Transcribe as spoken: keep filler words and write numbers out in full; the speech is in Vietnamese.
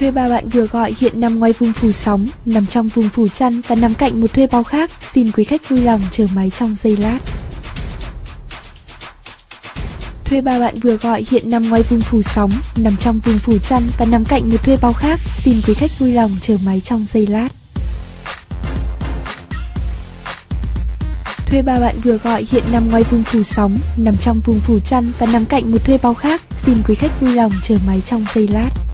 Thuê bao bạn vừa gọi hiện nằm ngoài vùng phủ sóng, nằm trong vùng phủ chăn và nằm cạnh một thuê bao khác. Xin quý khách vui lòng chờ máy trong giây lát. Thuê bao bạn vừa gọi hiện nằm ngoài vùng phủ sóng, nằm trong vùng phủ chăn và nằm cạnh một thuê bao khác. Xin quý khách vui lòng chờ máy trong giây lát. Thuê bao bạn vừa gọi hiện nằm ngoài vùng phủ sóng, nằm trong vùng phủ chăn và nằm cạnh một thuê bao khác. Xin quý khách vui lòng chờ máy trong giây lát.